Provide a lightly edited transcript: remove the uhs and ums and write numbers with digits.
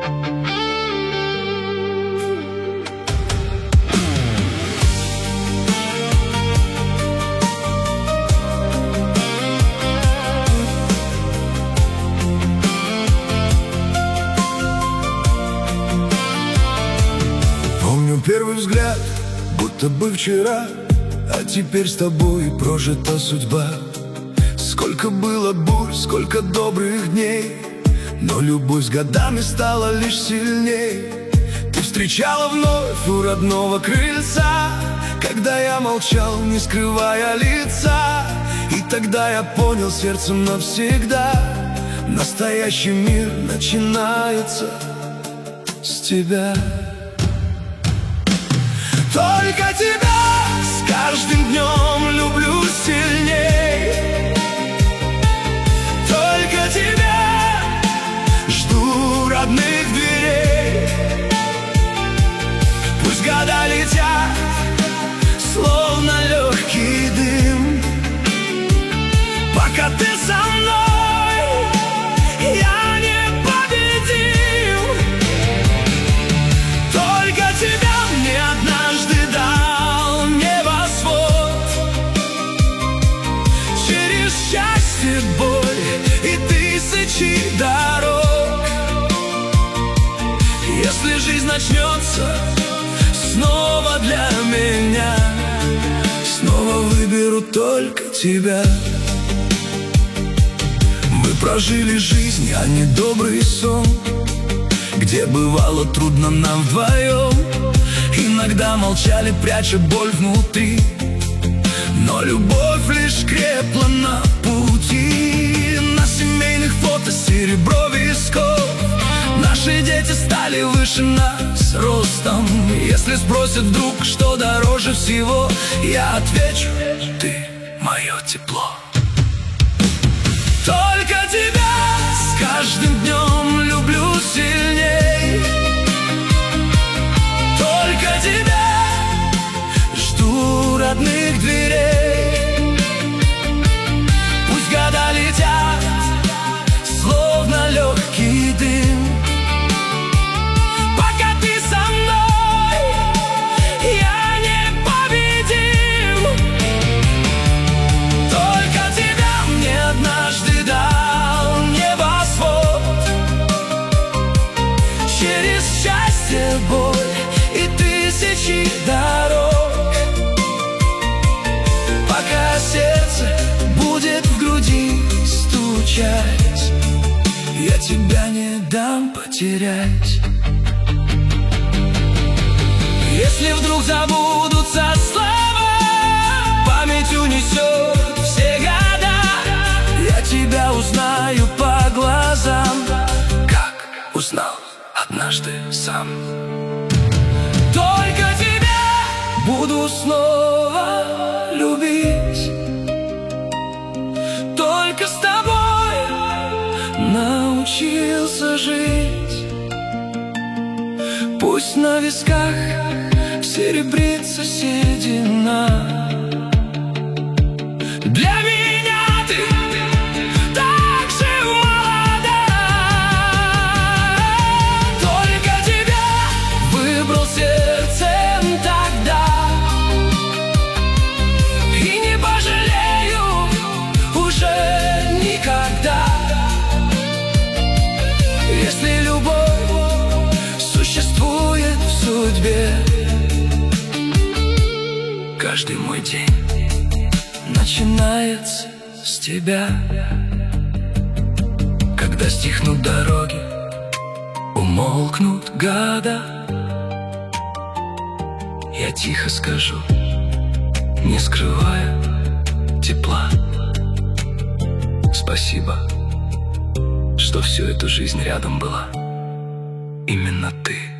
Первый взгляд, будто бы вчера, а теперь с тобой прожита судьба. Сколько было бурь, сколько добрых дней, но любовь с годами стала лишь сильней. Ты встречала вновь у родного крыльца, когда я молчал, не скрывая лица. И тогда я понял сердцем навсегда: настоящий мир начинается с тебя. Только тебя с каждым днем люблю сильней. Только тебя жду родных дверей. Пусть года летят, словно легкий дым, пока ты со мной, я непобедим. Только тебя мне однажды дал небосвод. Через счастье, боль и тысячи дорог. Если жизнь начнется снова для меня, снова выберу только тебя. Мы прожили жизнь, а не добрый сон, где бывало трудно нам вдвоем. Иногда молчали, пряча боль внутри, но любовь лишь крепла на пути. На семейных фото серебро висков. Наши дети стали выше нас ростом. Если спросят вдруг, что дороже всего, я отвечу: ты мое тепло. Только тебя с каждым днем люблю сильней. Только тебя жду родных дверей. Пусть года летят, словно легкий дым, пока ты со мной, я непобедим. Только тебя мне однажды дал небосвод. Через счастье, боль и тысячи дорог, пока сердце будет в груди стучать, я тебя не дам потерять. Если вдруг забудутся слова, память унесет все года, я тебя узнаю по глазам, как узнал однажды сам. Только тебя буду снова любить. Только с тобой научился жить. Пусть на висках серебрится седина, для меня ты так же молода. Только тебя выбрал сердцем тогда, и не пожалею уже никогда. Если любовь существует в судьбе, каждый мой день начинается с тебя. Когда стихнут дороги, умолкнут года, я тихо скажу, не скрывая тепла: спасибо, что всю эту жизнь рядом была именно ты.